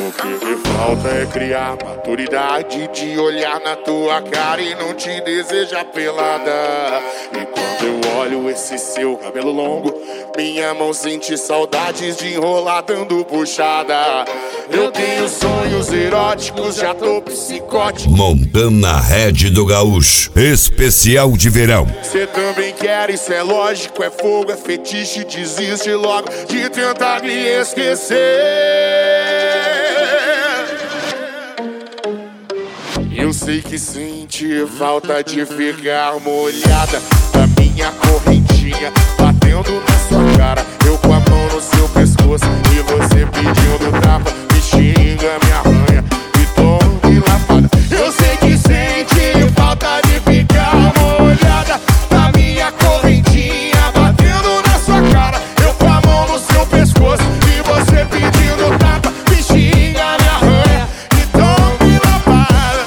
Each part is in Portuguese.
O que me falta é criar maturidade de olhar na tua cara e não te desejar pelada. E quando eu olho esse seu cabelo longo, minha mão sente saudades de enrolar dando puxada. Eu tenho sonhos eróticos, já tô psicótico. Montana Red do Gaúcho, especial de verão. Cê também quer, isso é lógico, é fogo, é fetiche, desiste logo de tentar me esquecer. Eu sei que sente falta de ficar molhada da minha correntinha batendo na sua cara. Eu com a mão no seu pescoço e você pedindo tapa. Me xinga, me arranha e tome lapada. Eu sei que sente falta de ficar molhada da minha correntinha batendo na sua cara. Eu com a mão no seu pescoço e você pedindo tapa. Me xinga, me arranha e tome lapada.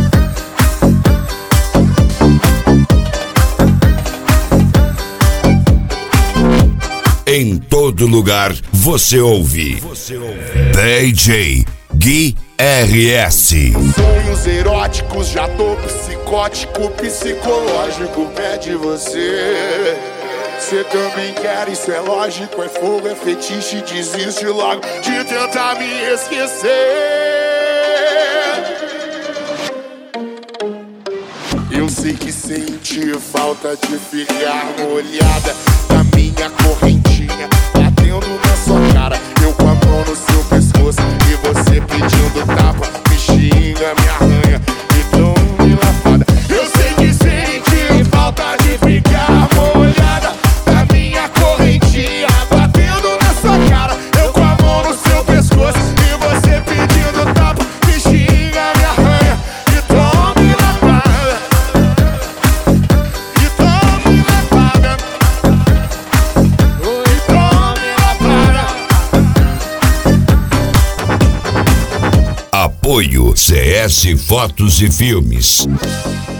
Em todo lugar você ouve DJ Gui RS. Sonhos eróticos, já tô psicótico, psicológico, pede você. Cê também quer, isso é lógico, é fogo, é fetiche, desiste logo de tentar me esquecer. Eu sei que sente falta de ficar molhada da minha correntinha batendo na sua cara. Eu com a mão no seu pescoço e você pedindo tapa. Me xinga, me arranha e tome lapada. Eu sei que sente falta de ficar molhada da minha correntinha batendo na sua cara. Eu com a mão no seu pescoço e você pedindo tapa. Me xinga, me arranha e tome lapada. E tome lapada. E tome lapada. Apoio CS Fotos e Filmes.